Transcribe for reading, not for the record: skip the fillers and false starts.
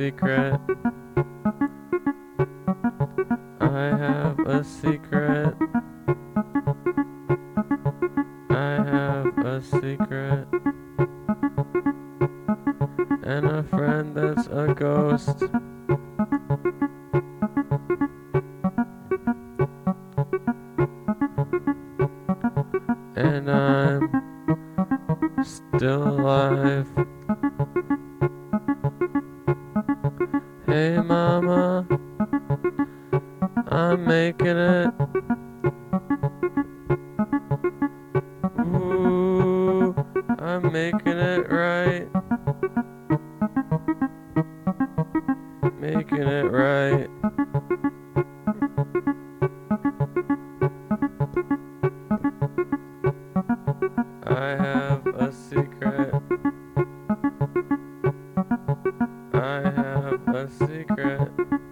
secret. I have a secret. I have a secret. And a friend that's a ghost. And I'm still alive. Hey mama, I'm making it. Ooh, I'm making it right. Making it right. I have a secret. I have a secret.